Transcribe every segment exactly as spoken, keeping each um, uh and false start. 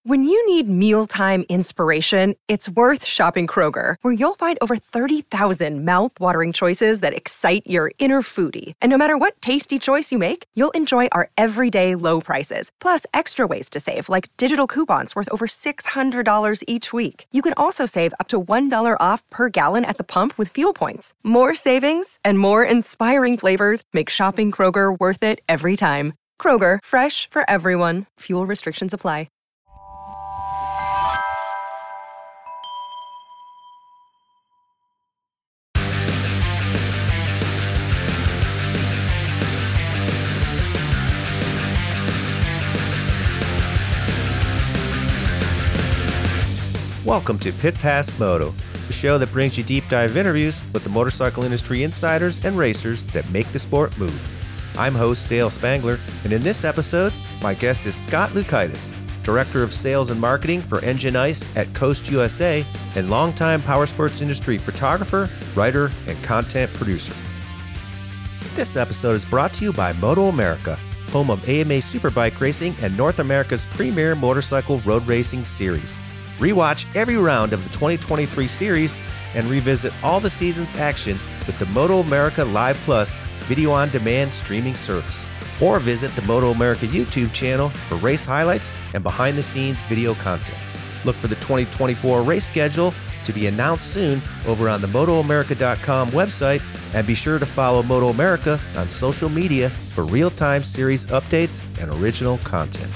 When you need mealtime inspiration, it's worth shopping Kroger, where you'll find over thirty thousand mouth-watering choices that excite your inner foodie. And no matter what tasty choice you make, you'll enjoy our everyday low prices, plus extra ways to save, like digital coupons worth over six hundred dollars each week. You can also save up to one dollar off per gallon at the pump with fuel points. More savings and more inspiring flavors make shopping Kroger worth it every time. Kroger, fresh for everyone. Fuel restrictions apply. Welcome to Pit Pass Moto, the show that brings you deep dive interviews with the motorcycle industry insiders and racers that make the sport move. I'm host Dale Spangler, and in this episode, my guest is Scott Lukaitis, Director of Sales and Marketing for Engine Ice at Coast U S A and longtime powersports industry photographer, writer, and content producer. This episode is brought to you by Moto America, home of A M A Superbike Racing and North America's premier motorcycle road racing series. Rewatch every round of the twenty twenty-three series and revisit all the season's action with the Moto America Live Plus video-on-demand streaming service. Or visit the Moto America YouTube channel for race highlights and behind-the-scenes video content. Look for the twenty twenty-four race schedule to be announced soon over on the moto america dot com website, and be sure to follow Moto America on social media for real-time series updates and original content.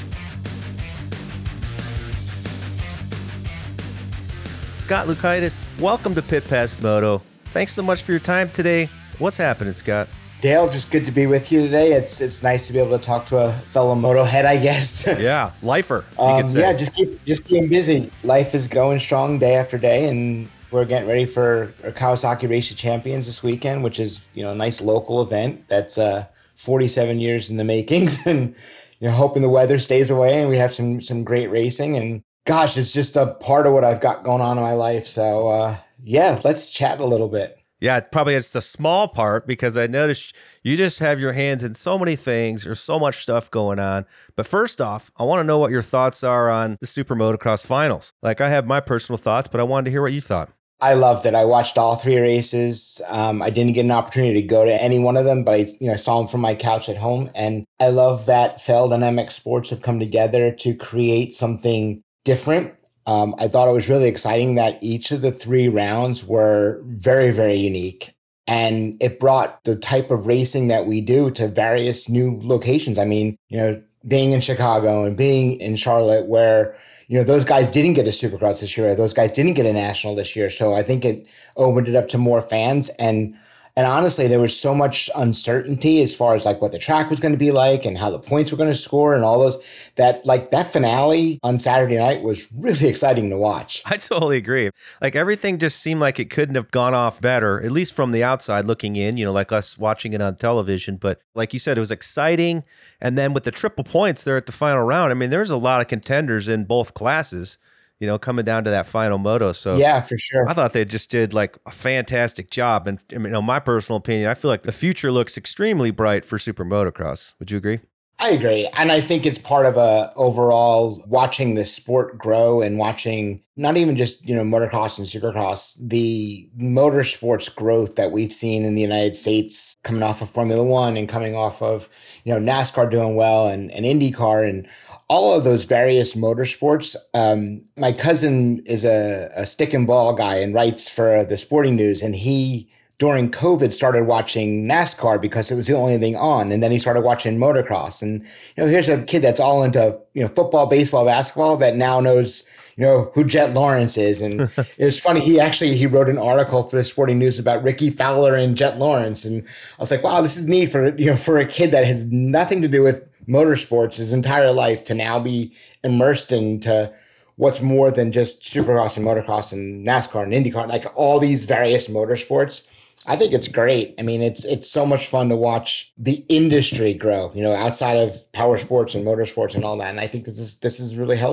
Scott Lukaitis, welcome to Pit Pass Moto. Thanks so much for your time today. What's happening, Scott? Dale, just good to be with you today. It's it's nice to be able to talk to a fellow moto head, I guess. Yeah, lifer, you um, could say. Yeah, just keep just keeping busy. Life is going strong day after day, and we're getting ready for our Kawasaki Race of Champions this weekend, which is, you know, a nice local event that's uh, forty-seven years in the makings, and, you know, hoping the weather stays away and we have some some great racing. And gosh, it's just a part of what I've got going on in my life. So uh, yeah, let's chat a little bit. Yeah, probably it's the small part, because I noticed you just have your hands in so many things. There's so much stuff going on. But first off, I want to know what your thoughts are on the Super Motocross Finals. Like, I have my personal thoughts, but I wanted to hear what you thought. I loved it. I watched all three races. Um, I didn't get an opportunity to go to any one of them, but I you know, saw them from my couch at home. And I love that Feld and M X Sports have come together to create something different. Um, I thought it was really exciting that each of the three rounds were very, very unique. And it brought the type of racing that we do to various new locations. I mean, you know, being in Chicago and being in Charlotte, where, you know, those guys didn't get a Supercross this year. Those guys didn't get a national this year. So I think it opened it up to more fans. And And honestly, there was so much uncertainty as far as like what the track was going to be like and how the points were going to score and all those, that like that finale on Saturday night was really exciting to watch. I totally agree. Like, everything just seemed like it couldn't have gone off better, at least from the outside looking in, you know, like us watching it on television. But like you said, it was exciting. And then with the triple points there at the final round, I mean, there's a lot of contenders in both classes, you know, coming down to that final moto. So yeah, for sure. I thought they just did like a fantastic job. And I mean, you know, my personal opinion, I feel like the future looks extremely bright for Super Motocross. Would you agree? I agree. And I think it's part of a overall watching the sport grow and watching not even just, you know, motocross and supercross, the motorsports growth that we've seen in the United States coming off of Formula One and coming off of, you know, NASCAR doing well and, and IndyCar and all of those various motorsports. Um, my cousin is a, a stick and ball guy and writes for the Sporting News. And he, during COVID, started watching NASCAR because it was the only thing on. And then he started watching motocross. And, you know, here's a kid that's all into, you know, football, baseball, basketball that now knows, you know, who Jet Lawrence is. And it was funny. He actually, he wrote an article for the Sporting News about Ricky Fowler and Jet Lawrence. And I was like, wow, this is neat for, you know, for a kid that has nothing to do with motorsports his entire life to now be immersed into what's more than just supercross and motocross and NASCAR and IndyCar, like all these various motorsports. I think it's great. I mean, it's it's so much fun to watch the industry grow, you know, outside of power sports and motorsports and all that. And I think this is this is really helpful.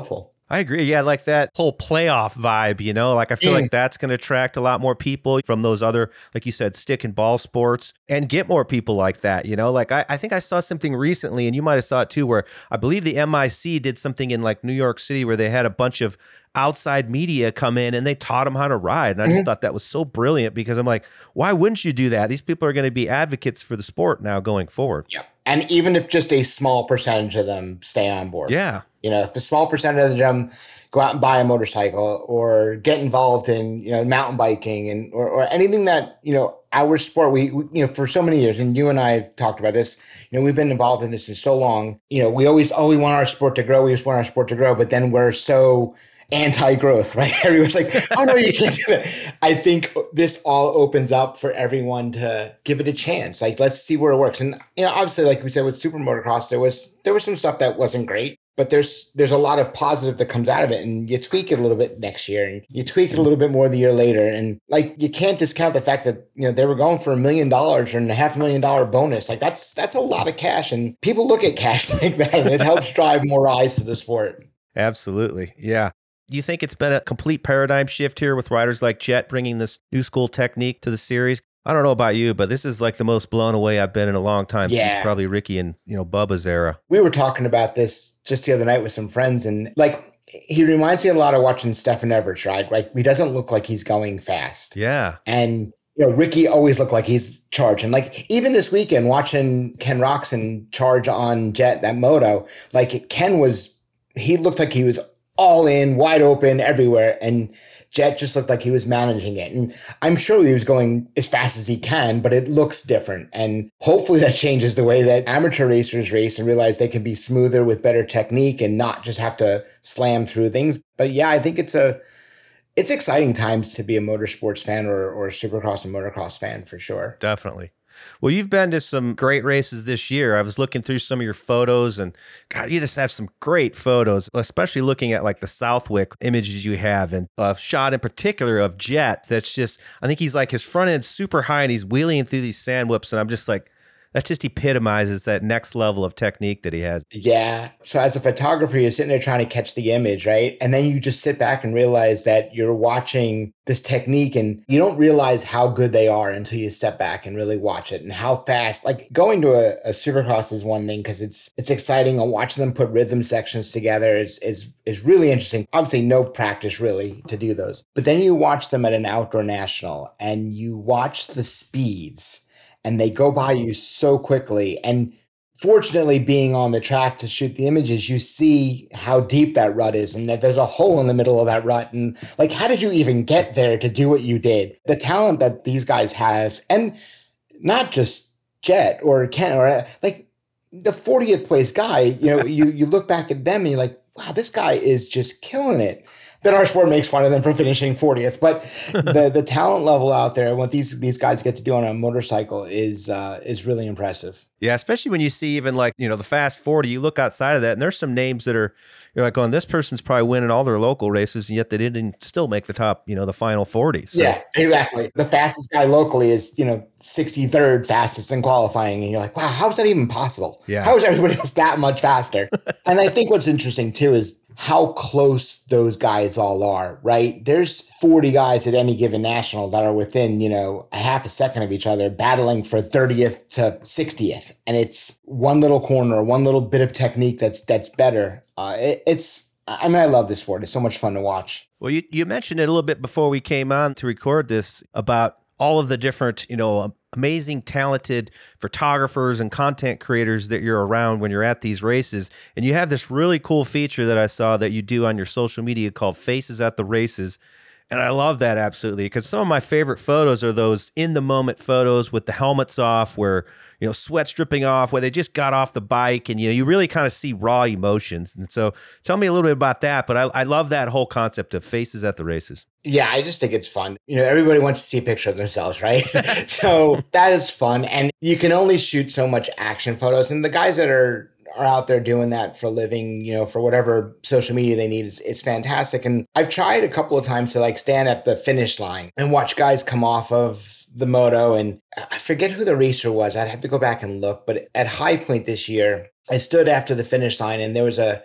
I agree. Yeah, like that whole playoff vibe, you know, like I feel Mm. like that's going to attract a lot more people from those other, like you said, stick and ball sports and get more people like that, you know, like I, I think I saw something recently and you might have saw it too, where I believe the M I C did something in like New York City where they had a bunch of outside media come in and they taught them how to ride. And I just mm-hmm. thought that was so brilliant because I'm like, why wouldn't you do that? These people are going to be advocates for the sport now going forward. Yeah. And even if just a small percentage of them stay on board. Yeah. You know, if a small percentage of them go out and buy a motorcycle or get involved in, you know, mountain biking and or, or anything that, you know, our sport, we, we, you know, for so many years, and you and I have talked about this, you know, we've been involved in this for so long. You know, we always, oh, we want our sport to grow. We just want our sport to grow. But then we're so anti-growth, right? Everyone's like, oh, no, you can't do that. I think this all opens up for everyone to give it a chance. Like, let's see where it works. And, you know, obviously, like we said, with Super Motocross, there was there was some stuff that wasn't great. But there's there's a lot of positive that comes out of it, and you tweak it a little bit next year, and you tweak it a little bit more the year later, and like you can't discount the fact that you know they were going for a million dollars and a half million dollar bonus. Like that's that's a lot of cash, and people look at cash like that, and it helps drive more eyes to the sport. Absolutely, yeah. Do you think it's been a complete paradigm shift here with riders like Jett bringing this new school technique to the series? I don't know about you, but this is like the most blown away I've been in a long time yeah. since probably Ricky and, you know, Bubba's era. We were talking about this just the other night with some friends, and like, he reminds me a lot of watching Stefan Everts ride, right? He doesn't look like he's going fast. Yeah. And, you know, Ricky always looked like he's charging. Like, even this weekend, watching Ken Roczen charge on Jett, that moto, like, Ken was, he looked like he was all in, wide open, everywhere. And Jett just looked like he was managing it. And I'm sure he was going as fast as he can, but it looks different. And hopefully that changes the way that amateur racers race and realize they can be smoother with better technique and not just have to slam through things. But yeah, I think it's a it's exciting times to be a motorsports fan or, or a supercross and motocross fan for sure. Definitely. Well, you've been to some great races this year. I was looking through some of your photos and God, you just have some great photos, especially looking at like the Southwick images you have and a shot in particular of Jett. That's just, I think he's like his front end super high and he's wheeling through these sand whips. And I'm just like, that just epitomizes that next level of technique that he has. Yeah. So as a photographer, you're sitting there trying to catch the image, right? And then you just sit back and realize that you're watching this technique and you don't realize how good they are until you step back and really watch it and how fast. Like going to a, a supercross is one thing because it's it's exciting, and watching them put rhythm sections together is, is, is really interesting. Obviously, no practice really to do those. But then you watch them at an outdoor national and you watch the speeds. And they go by you so quickly. And fortunately, being on the track to shoot the images, you see how deep that rut is and that there's a hole in the middle of that rut. And like, how did you even get there to do what you did? The talent that these guys have, and not just Jett or Ken, or like the fortieth place guy, you know, you, you look back at them and you're like, wow, this guy is just killing it. Then our sport makes fun of them for finishing fortieth, but the the talent level out there, what these these guys get to do on a motorcycle is uh, is really impressive. Yeah, especially when you see even like, you know, the Fast forty, you look outside of that and there's some names that are, you're like going, this person's probably winning all their local races and yet they didn't still make the top, you know, the final forty. So. Yeah, exactly. The fastest guy locally is, you know, sixty-third fastest in qualifying. And you're like, wow, how is that even possible? Yeah. How is everybody else that much faster? And I think what's interesting too is how close those guys all are, right? There's forty guys at any given national that are within, you know, a half a second of each other battling for thirtieth to sixtieth. And it's one little corner, one little bit of technique that's that's better. Uh, it, it's, I mean, I love this sport. It's so much fun to watch. Well, you, you mentioned it a little bit before we came on to record this about all of the different, you know, amazing, talented photographers and content creators that you're around when you're at these races. And you have this really cool feature that I saw that you do on your social media called Faces at the Races. And I love that absolutely, because some of my favorite photos are those in the moment photos with the helmets off where, you know, sweat's dripping off, where they just got off the bike and, you know, you really kind of see raw emotions. And so tell me a little bit about that. But I, I love that whole concept of Faces at the Races. Yeah, I just think it's fun. You know, everybody wants to see a picture of themselves, right? So that is fun. And you can only shoot so much action photos. And the guys that are are out there doing that for a living, you know, for whatever social media they need, it's, it's fantastic. And I've tried a couple of times to like stand at the finish line and watch guys come off of the moto. And I forget who the racer was. I'd have to go back and look. But at High Point this year, I stood after the finish line and there was a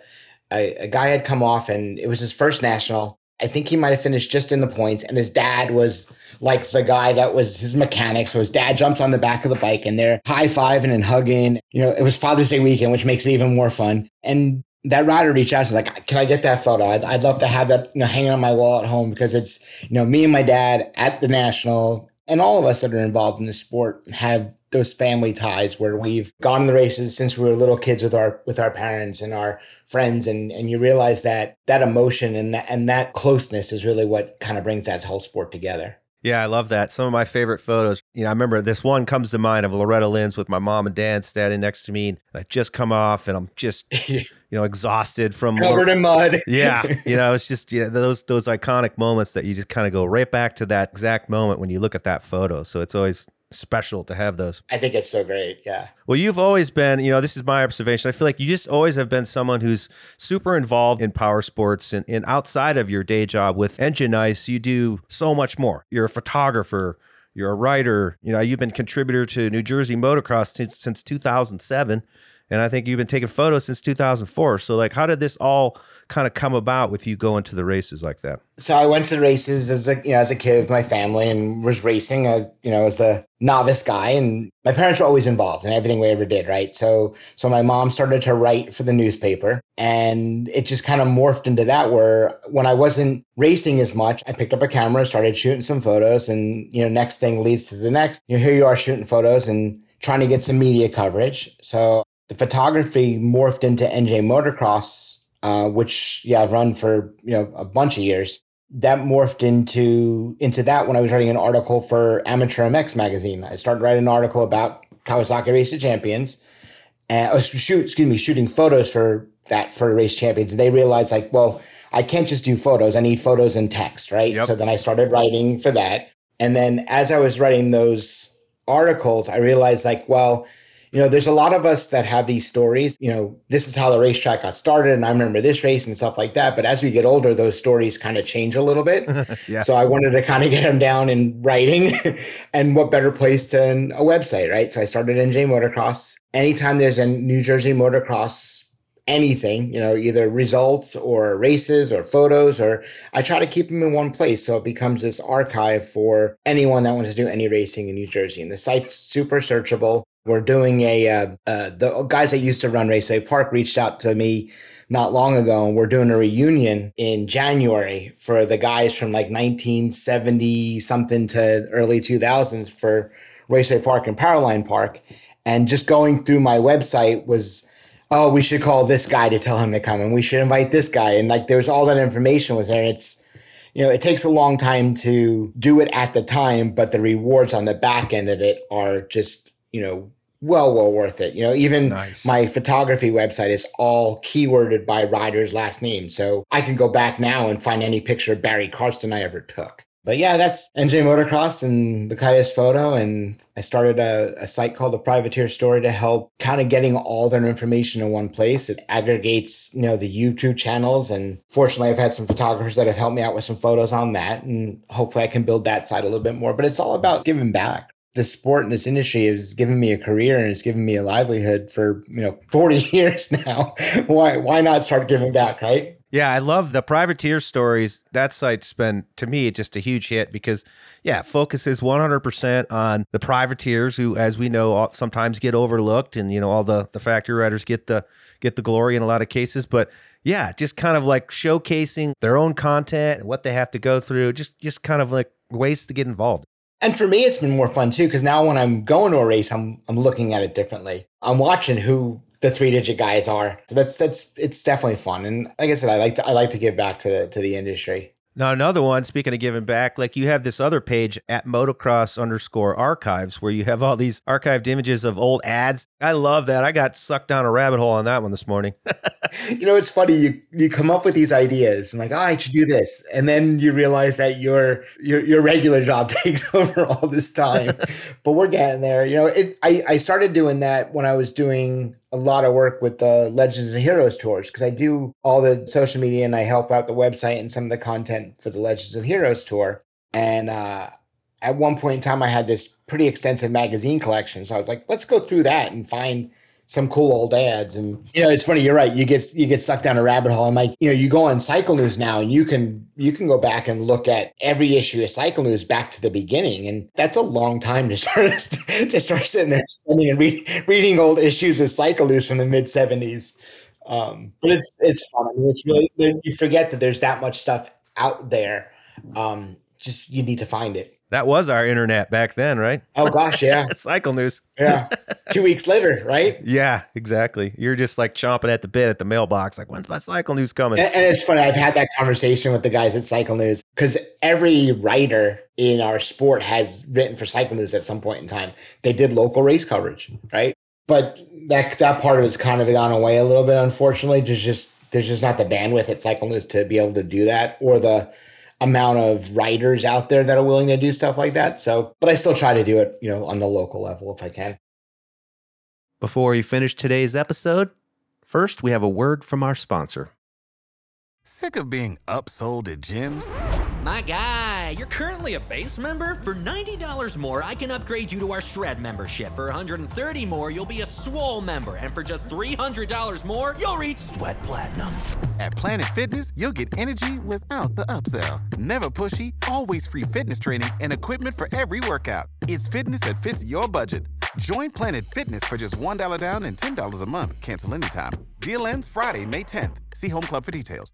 a, a guy had come off and it was his first national. I think he might have finished just in the points, and his dad was like the guy that was his mechanic. So his dad jumps on the back of the bike and they're high-fiving and hugging. You know, it was Father's Day weekend, which makes it even more fun. And that rider reached out to like, can I get that photo? I'd, I'd love to have that, you know, hanging on my wall at home, because it's, you know, me and my dad at the national, and all of us that are involved in the sport have those family ties where we've gone to the races since we were little kids with our with our parents and our friends, and and you realize that that emotion and that and that closeness is really what kind of brings that whole sport together. Yeah, I love that. Some of my favorite photos, you know, I remember this one comes to mind of Loretta Lynn's with my mom and dad standing next to me. And I just come off and I'm just, you know, exhausted from covered in mud. Yeah. You know, it's just yeah, those those iconic moments that you just kind of go right back to that exact moment when you look at that photo. So it's always special to have those. I think it's so great. Yeah. Well, you've always been, you know, this is my observation. I feel like you just always have been someone who's super involved in power sports, and, and outside of your day job with Engine Ice, you do so much more. You're a photographer, you're a writer, you know, you've been contributor to New Jersey Motocross since, since two thousand seven. And I think you've been taking photos since two thousand four. So like, how did this all kind of come about with you going to the races like that? So I went to the races as a, you know, as a kid with my family and was racing, uh, you know, as the novice guy. And my parents were always involved in everything we ever did, right? So, so my mom started to write for the newspaper, and it just kind of morphed into that, where when I wasn't racing as much, I picked up a camera, started shooting some photos, and, you know, next thing leads to the next. You know, here you are shooting photos and trying to get some media coverage. So the photography morphed into N J Motocross, uh, which, yeah, I've run for, you know, a bunch of years. That morphed into into that when I was writing an article for Amateur M X magazine. I started writing an article about Kawasaki Race of Champions, and I was shoot, excuse me, shooting photos for that for Race Champions. And they realized, like, well, I can't just do photos. I need photos and text, right? Yep. So then I started writing for that. And then as I was writing those articles, I realized, like, well, you know, there's a lot of us that have these stories, you know, this is how the racetrack got started, and I remember this race and stuff like that. But as we get older, those stories kind of change a little bit. Yeah. So I wanted to kind of get them down in writing, and what better place than a website, right? So I started N J Motocross. Anytime there's a New Jersey Motocross anything, you know, either results or races or photos, or I try to keep them in one place. So it becomes this archive for anyone that wants to do any racing in New Jersey. And the site's super searchable. We're doing a, uh, uh, the guys that used to run Raceway Park reached out to me not long ago, and we're doing a reunion in January for the guys from like nineteen seventy something to early two thousands for Raceway Park and Powerline Park. And just going through my website was, oh, we should call this guy to tell him to come, and we should invite this guy. And like, there's all that information was there. And it's, you know, it takes a long time to do it at the time, but the rewards on the back end of it are just, you know, well, well worth it. You know, even nice. My photography website is all keyworded by rider's last name. So I can go back now and find any picture of Barry Karsten I ever took. But yeah, that's N J Motocross and the Caius Photo. And I started a, a site called the Privateer Story to help kind of getting all their information in one place. It aggregates, you know, the YouTube channels. And fortunately, I've had some photographers that have helped me out with some photos on that. And hopefully I can build that site a little bit more. But it's all about giving back. The sport and this industry has given me a career, and it's given me a livelihood for, you know, forty years now. Why, why not start giving back, right? Yeah, I love the Privateer Stories. That site's been, to me, just a huge hit because, yeah, it focuses one hundred percent on the privateers who, as we know, sometimes get overlooked, and, you know, all the, the factory riders get the get the glory in a lot of cases. But yeah, just kind of like showcasing their own content and what they have to go through, just just kind of like ways to get involved. And for me, it's been more fun too, because now when I'm going to a race, I'm I'm looking at it differently. I'm watching who the three-digit guys are. So that's that's it's definitely fun. And like I said, I like to I like to give back to the, to the industry. Now, another one, speaking of giving back, like you have this other page at motocross underscore archives where you have all these archived images of old ads. I love that. I got sucked down a rabbit hole on that one this morning. You know, it's funny. You you come up with these ideas and like, oh, I should do this. And then you realize that your your your regular job takes over all this time. But we're getting there. You know, it, I, I started doing that when I was doing a lot of work with the Legends of Heroes tours, because I do all the social media and I help out the website and some of the content for the Legends of Heroes tour. And uh, at one point in time, I had this pretty extensive magazine collection. So I was like, let's go through that and find some cool old ads. And, you know, it's funny, you're right. You get, you get sucked down a rabbit hole. And like, you know, you go on Cycle News now and you can, you can go back and look at every issue of Cycle News back to the beginning. And that's a long time to start, to start sitting there spending and read, reading old issues of Cycle News from the mid seventies. Um, but it's, it's fun. I mean, it's really, you forget that there's that much stuff out there. Um, just, you need to find it. That was our internet back then, right? Oh gosh, yeah. Cycle News. Yeah. Two weeks later, right? Yeah, exactly. You're just like chomping at the bit at the mailbox. Like, when's my Cycle News coming? And, and it's funny. I've had that conversation with the guys at Cycle News because every writer in our sport has written for Cycle News at some point in time. They did local race coverage, right? But that that part of it's kind of gone away a little bit, unfortunately. There's just there's just not the bandwidth at Cycle News to be able to do that, or the amount of writers out there that are willing to do stuff like that. So, but I still try to do it, you know, on the local level if I can. Before we finish today's episode, first we have a word from our sponsor. Sick of being upsold at gyms? My guy, you're currently a base member? For ninety dollars more, I can upgrade you to our Shred membership. For one hundred thirty dollars more, you'll be a Swole member. And for just three hundred dollars more, you'll reach Sweat Platinum. At Planet Fitness, you'll get energy without the upsell. Never pushy, always free fitness training and equipment for every workout. It's fitness that fits your budget. Join Planet Fitness for just one dollar down and ten dollars a month. Cancel anytime. Deal ends Friday, May tenth. See Home Club for details.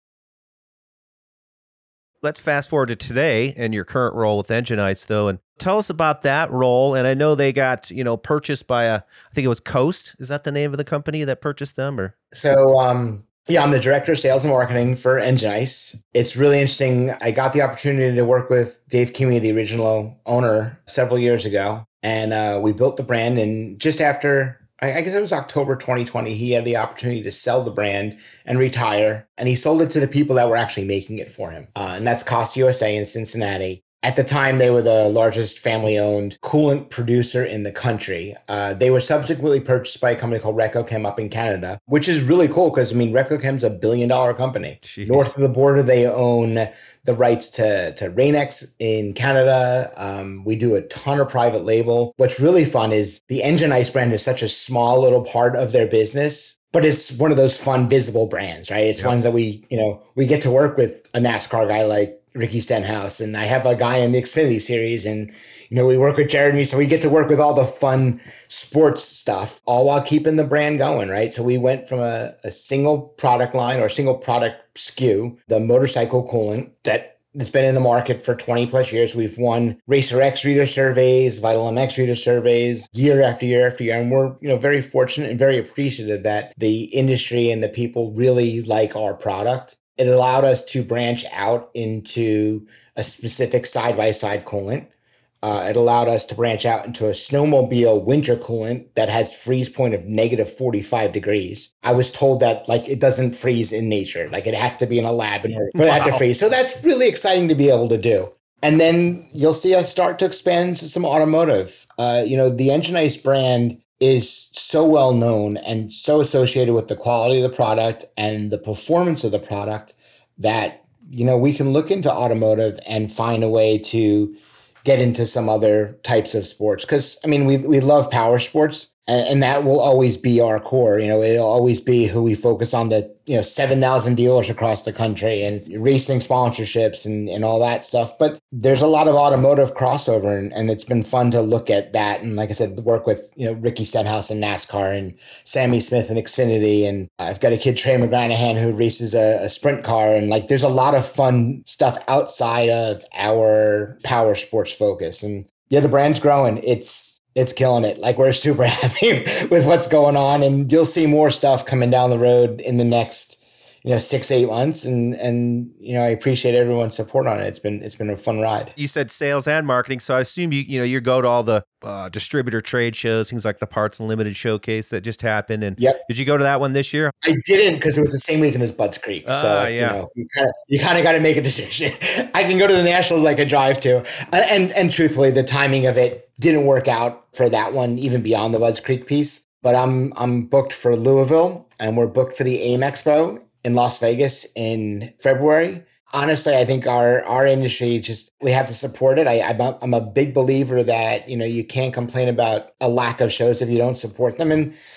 Let's fast forward to today and your current role with Engine Ice, though, and tell us about that role. And I know they got, you know, purchased by a, I think it was Coast. Is that the name of the company that purchased them? Or so, um, yeah, I'm the director of sales and marketing for Engine Ice. It's really interesting. I got the opportunity to work with Dave Kimmy, the original owner, several years ago, and uh, we built the brand. And just after, I guess it was October twenty twenty, he had the opportunity to sell the brand and retire. And he sold it to the people that were actually making it for him. Uh, and that's Cost U S A in Cincinnati. At the time, they were the largest family-owned coolant producer in the country. Uh, they were subsequently purchased by a company called Recochem up in Canada, which is really cool because, I mean, Recochem's a billion-dollar company. Jeez. North of the border, they own the rights to, to Rain-X in Canada. Um, we do a ton of private label. What's really fun is the Engine Ice brand is such a small little part of their business, but it's one of those fun, visible brands, right? It's Yep. ones that we, you know, we get to work with a NASCAR guy like Ricky Stenhouse, and I have a guy in the Xfinity series, and you know we work with Jared and me, so we get to work with all the fun sports stuff, all while keeping the brand going, right? So we went from a, a single product line or a single product S K U, the motorcycle coolant that has been in the market for twenty plus years. We've won Racer X reader surveys, Vital M X reader surveys, year after year after year, and we're you know very fortunate and very appreciative that the industry and the people really like our product. It allowed us to branch out into a specific side-by-side coolant. Uh, it allowed us to branch out into a snowmobile winter coolant that has freeze point of negative forty-five degrees. I was told that like it doesn't freeze in nature. Like it has to be in a lab in order for that to freeze. So that's really exciting to be able to do. And then you'll see us start to expand into some automotive. Uh, you know, the Engine Ice brand is so well known and so associated with the quality of the product and the performance of the product that, you know, we can look into automotive and find a way to get into some other types of sports. Because, I mean, we we love power sports, and, and that will always be our core. You know, it'll always be who we focus on, the, you know, seven thousand dealers across the country and racing sponsorships and, and all that stuff. But there's a lot of automotive crossover, and, and it's been fun to look at that. And like I said, work with, you know, Ricky Stenhouse in NASCAR and Sammy Smith in Xfinity. And I've got a kid, Trey McGranahan, who races a, a sprint car. And like, there's a lot of fun stuff outside of our power sports focus. And yeah, the brand's growing. It's, It's killing it. Like we're super happy with what's going on, and you'll see more stuff coming down the road in the next, you know, six, eight months. And, and, you know, I appreciate everyone's support on it. It's been, it's been a fun ride. you said sales and marketing, so I assume you you know you go to all the uh, distributor trade shows, things like the Parts Unlimited showcase that just happened. And Yep. did you go to that one this year? I didn't because it was the same weekend as Budds Creek. Ah, so, yeah. you know, you kind of you kind of got to make a decision. I can go to the Nationals I could drive to. And, and, and truthfully, the timing of it didn't work out for that one, even beyond the Budds Creek piece. But I'm I'm booked for Louisville, and we're booked for the AIM Expo in Las Vegas in February. Honestly, I think our our industry just, we have to support it. I, I'm, a, I'm a big believer that, you know, you can't complain about a lack of shows if you don't support them. And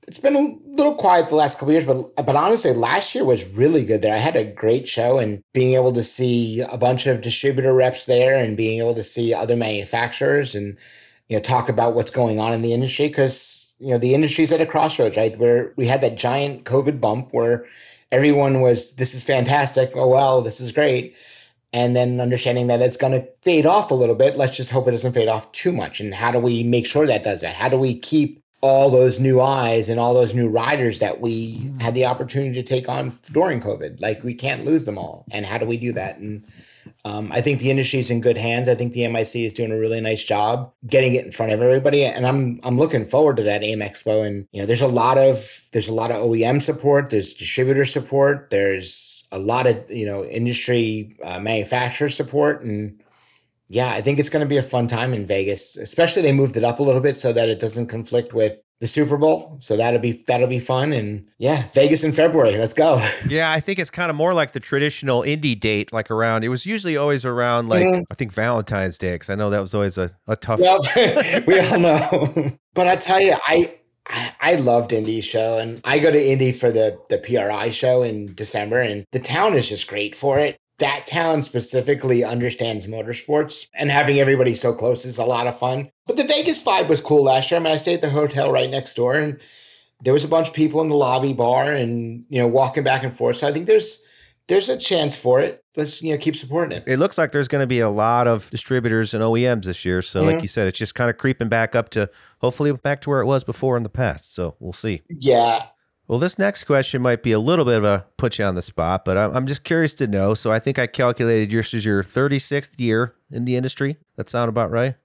It's been a little quiet the last couple of years, but but honestly, last year was really good there. I had a great show, and being able to see a bunch of distributor reps there and being able to see other manufacturers and, you know, talk about what's going on in the industry, because, you know, the industry's at a crossroads, right? Where we had that giant COVID bump where everyone was, this is fantastic. Oh, well, this is great. And then understanding that it's going to fade off a little bit. Let's just hope it doesn't fade off too much. And how do we make sure that does that? How do we keep all those new eyes and all those new riders that we had the opportunity to take on during COVID? Like, we can't lose them all. And how do we do that? And um, I think the industry is in good hands. I think the M I C is doing a really nice job getting it in front of everybody. And I'm I'm looking forward to that AIM Expo. And, you know, there's a lot of there's a lot of O E M support. There's distributor support. There's a lot of, you know, industry uh, manufacturer support. And yeah, I think it's going to be a fun time in Vegas, especially they moved it up a little bit so that it doesn't conflict with the Super Bowl. So that'll be, that'll be fun. And yeah, Vegas in February, let's go. Yeah. I think it's kind of more like the traditional indie date, like around, it was usually always around like, mm-hmm. I think Valentine's Day. Cause I know that was always a, a tough. Yep. We all know, but I tell you, I, I, I loved Indy's show, and I go to Indy for the, the P R I show in December, and the town is just great for it. That town specifically understands motorsports, and having everybody so close is a lot of fun. But the Vegas vibe was cool last year. I mean, I stayed at the hotel right next door, and there was a bunch of people in the lobby bar and, you know, walking back and forth. So I think there's there's a chance for it. Let's, you know, keep supporting it. It looks like there's going to be a lot of distributors and O E Ms this year. So mm-hmm. like you said, it's just kind of creeping back up to hopefully back to where it was before in the past. So we'll see. Yeah. Well, this next question might be a little bit of a put you on the spot, but I'm just curious to know. So I think I calculated yours is your thirty-sixth year in the industry. That sound about right?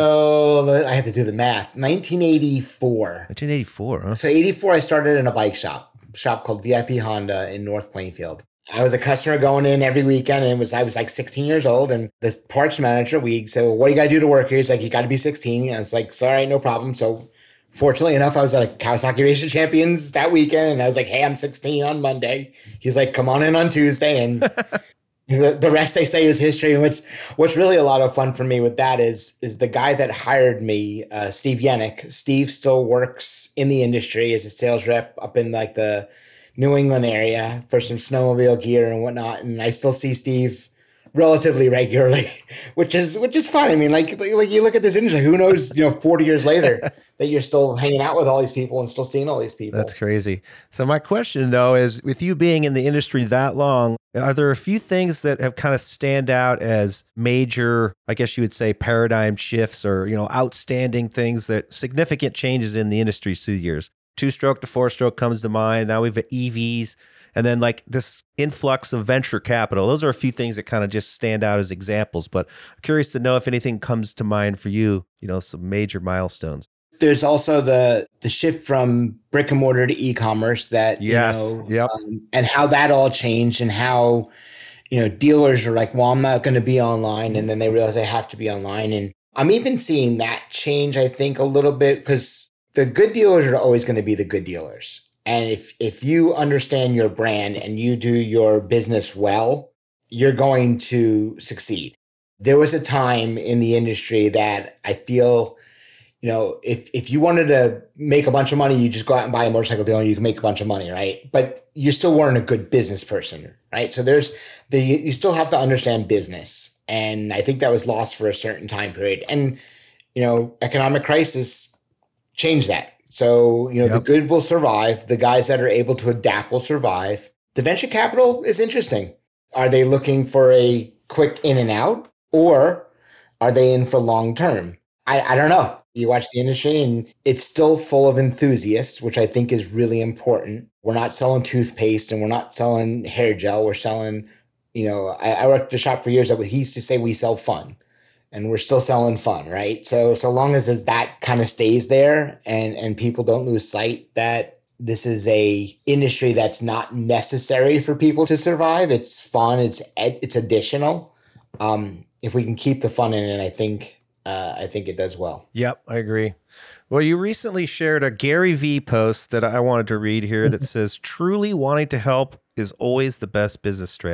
So I had to do the math. nineteen eighty-four. nineteen eighty-four, huh? So eighty-four, I started in a bike shop, shop called V I P Honda in North Plainfield. I was a customer going in every weekend, and it was I was like sixteen years old. And the parts manager, we said, well, what do you got to do to work here? He's like, you got to be sixteen. And I was like, sorry, no problem. So fortunately enough, I was at Kawasaki Racing Champions that weekend. And I was like, hey, I'm sixteen on Monday. He's like, come on in on Tuesday. And the, the rest, they say, is history. And what's, what's really a lot of fun for me with that is, is the guy that hired me, uh, Steve Yannick. Steve still works in the industry as a sales rep up in like the New England area for some snowmobile gear and whatnot. And I still see Steve relatively regularly, which is, which is fun. I mean, like, like you look at this industry, who knows, you know, forty years later that you're still hanging out with all these people and still seeing all these people. That's crazy. So my question though, is with you being in the industry that long, are there a few things that have kind of stand out as major, I guess you would say, paradigm shifts or, you know, outstanding things that significant changes in the industry through the years? Two-stroke to four-stroke comes to mind. Now we've got E Vs. And then like this influx of venture capital. Those are a few things that kind of just stand out as examples. But I'm curious to know if anything comes to mind for you, you know, some major milestones. There's also the the shift from brick and mortar to e-commerce that, yes, you know, yep. um, and how that all changed and how, you know, dealers are like, well, I'm not going to be online. And then they realize they have to be online. And I'm even seeing that change, I think, a little bit, because the good dealers are always going to be the good dealers. And if if you understand your brand and you do your business well, you're going to succeed. There was a time in the industry that I feel, you know, if if you wanted to make a bunch of money, you just go out and buy a motorcycle deal and you can make a bunch of money, right? But you still weren't a good business person, right? So there's the you still have to understand business. And I think that was lost for a certain time period. And, you know, economic crisis changed that. So, you know, yep. The good will survive. The guys that are able to adapt will survive. The venture capital is interesting. Are they looking for a quick in and out, or are they in for long term? I, I don't know. You watch the industry and it's still full of enthusiasts, which I think is really important. We're not selling toothpaste and we're not selling hair gel. We're selling, you know, I, I worked at a shop for years that he used to say we sell fun. And we're still selling fun, right? So so long as that kind of stays there and, and people don't lose sight that this is a industry that's not necessary for people to survive. It's fun. It's it's additional. Um, if we can keep the fun in it, I think uh, I think it does well. Yep, I agree. Well, you recently shared a Gary Vee post that I wanted to read here that says, truly wanting to help is always the best business strategy.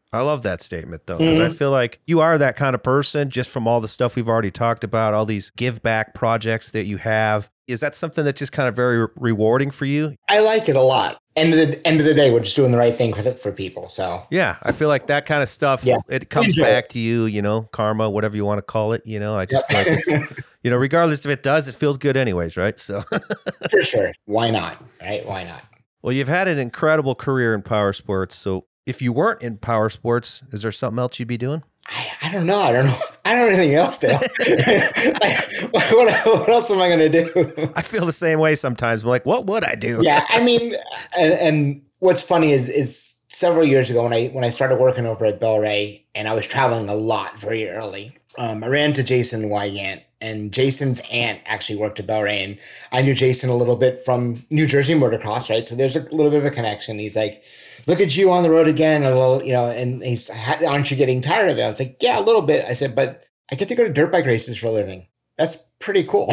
I love that statement, though, because mm-hmm. I feel like you are that kind of person just from all the stuff we've already talked about, all these give back projects that you have. Is that something that's just kind of very rewarding for you? I like it a lot. End of the end of the day, we're just doing the right thing for the, for people. So yeah, I feel like that kind of stuff, yeah. it comes back it. to you, you know, karma, whatever you want to call it. You know, I just yep. feel like it's, you know, regardless if it does, it feels good anyways, right? So for sure. Why not? Right? Why not? Well, you've had an incredible career in power sports. So if you weren't in power sports, is there something else you'd be doing? I, I don't know. I don't know. I don't know anything else, Dale. like, what, what else am I going to do? I feel the same way sometimes. I'm like, what would I do? Yeah, I mean, and, and what's funny is is several years ago when I when I started working over at Bel-Ray and I was traveling a lot very early, um, I ran into Jason Wygant. And Jason's aunt actually worked at Bel-Ray, and I knew Jason a little bit from New Jersey motocross, right? So there's a little bit of a connection. He's like, "Look at you on the road again," a little, you know. And he's, "Aren't you getting tired of it?" I was like, "Yeah, a little bit." I said, "But I get to go to dirt bike races for a living. That's pretty cool."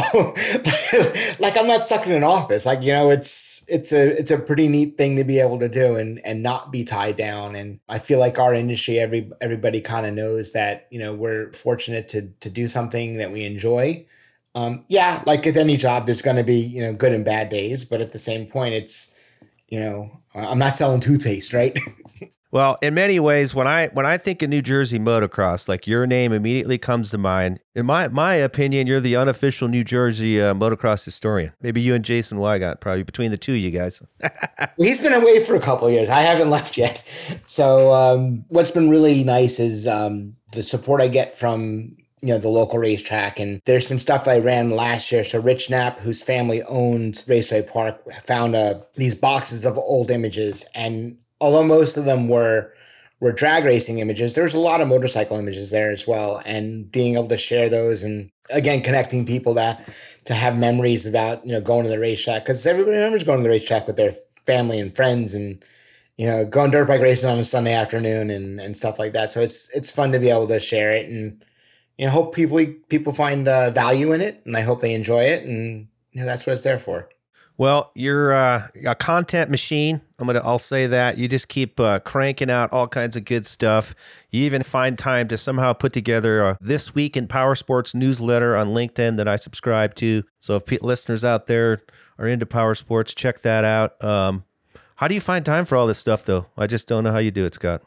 Like I'm not stuck in an office. Like, you know, it's it's a it's a pretty neat thing to be able to do and and not be tied down. And I feel like our industry, every everybody kind of knows that, you know, we're fortunate to to do something that we enjoy. Um, yeah, like with any job, there's going to be, you know, good and bad days, but at the same point, it's, you know, I'm not selling toothpaste, right? Well, in many ways, when I when I think of New Jersey motocross, like your name immediately comes to mind. In my my opinion, you're the unofficial New Jersey uh, motocross historian. Maybe you and Jason Wygant, probably between the two of you guys. He's been away for a couple of years. I haven't left yet. So um, what's been really nice is um, the support I get from, you know, the local racetrack. And there's some stuff I ran last year. So Rich Knapp, whose family owns Raceway Park, found uh, these boxes of old images. And although most of them were were drag racing images, there's a lot of motorcycle images there as well. And being able to share those and, again, connecting people that to have memories about, you know, going to the racetrack. Because everybody remembers going to the racetrack with their family and friends and, you know, going dirt bike racing on a Sunday afternoon and, and stuff like that. So it's it's fun to be able to share it. And, you know, hope people, people find uh, value in it. And I hope they enjoy it. And, you know, that's what it's there for. Well, you're uh, a content machine. I'm gonna. I'll say that. You just keep uh, cranking out all kinds of good stuff. You even find time to somehow put together a This Week in Power Sports newsletter on LinkedIn that I subscribe to. So if pe- listeners out there are into power sports, check that out. Um, how do you find time for all this stuff, though? I just don't know how you do it, Scott.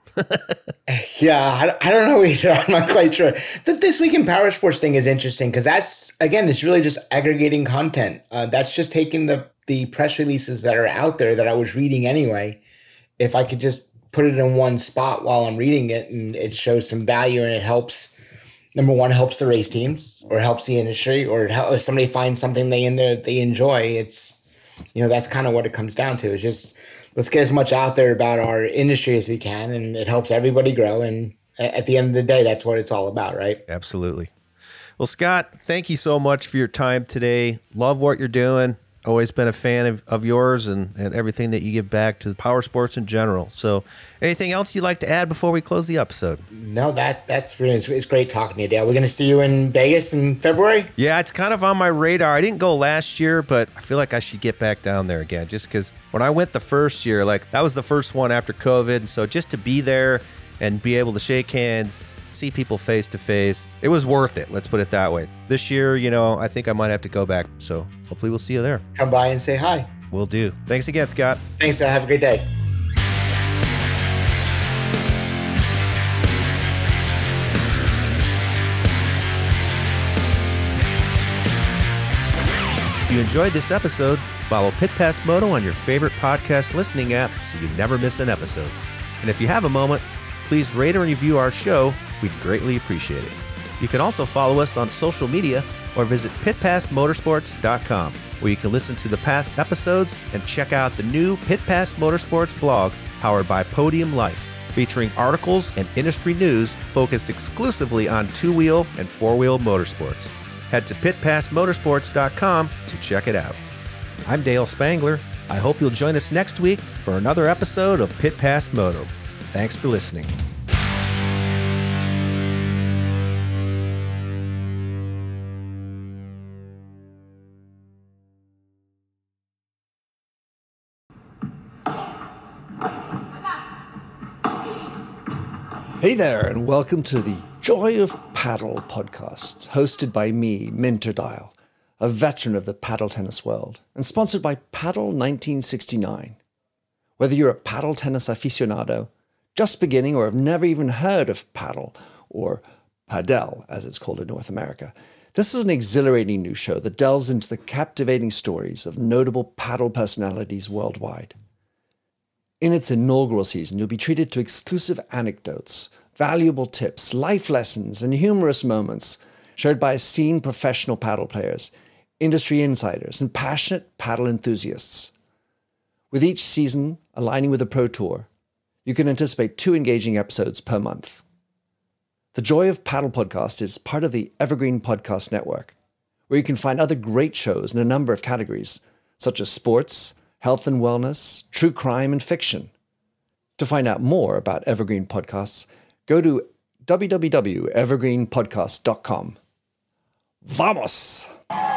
Yeah, I, I don't know either. I'm not quite sure. The This Week in Power Sports thing is interesting because that's, again, it's really just aggregating content. Uh, that's just taking the the press releases that are out there that I was reading anyway. If I could just put it in one spot while I'm reading it and it shows some value and it helps, number one, helps the race teams or helps the industry, or it helps, if somebody finds something they in there they enjoy, it's, you know, that's kind of what it comes down to. It's just, let's get as much out there about our industry as we can, and it helps everybody grow. And at the end of the day, that's what it's all about, right? Absolutely. Well, Scott, thank you so much for your time today. Love what you're doing. Always been a fan of, of yours and, and everything that you give back to power sports in general. So anything else you'd like to add before we close the episode? No, that that's really, it's, it's great talking to you, Dale. We're going to see you in Vegas in February? Yeah, it's kind of on my radar. I didn't go last year, but I feel like I should get back down there again just because when I went the first year, like that was the first one after COVID. And so just to be there and be able to shake hands, see people face to face, it was worth it. Let's put it that way. This year, you know, I think I might have to go back. So hopefully we'll see you there. Come by and say hi. Will do. Thanks again, Scott. Thanks. Have a great day. If you enjoyed this episode, follow Pit Pass Moto on your favorite podcast listening app so you never miss an episode. And if you have a moment, please rate and review our show. We'd greatly appreciate it. You can also follow us on social media or visit pit pass motorsports dot com, where you can listen to the past episodes and check out the new Pit Pass Motorsports blog powered by Podium Life, featuring articles and industry news focused exclusively on two-wheel and four-wheel motorsports. Head to pit pass motorsports dot com to check it out. I'm Dale Spangler. I hope you'll join us next week for another episode of Pit Pass Moto. Thanks for listening. Hey there, and welcome to the Joy of Paddle podcast, hosted by me, Minter Dial, a veteran of the paddle tennis world, and sponsored by Paddle nineteen sixty-nine. Whether you're a paddle tennis aficionado, just beginning, or have never even heard of paddle, or padel, as it's called in North America, this is an exhilarating new show that delves into the captivating stories of notable paddle personalities worldwide. In its inaugural season, you'll be treated to exclusive anecdotes, valuable tips, life lessons, and humorous moments shared by esteemed professional paddle players, industry insiders, and passionate paddle enthusiasts. With each season aligning with the Pro Tour, you can anticipate two engaging episodes per month. The Joy of Paddle podcast is part of the Evergreen Podcast Network, where you can find other great shows in a number of categories, such as sports, health and wellness, true crime, and fiction. To find out more about Evergreen Podcasts, go to w w w dot evergreen podcast dot com. Vamos!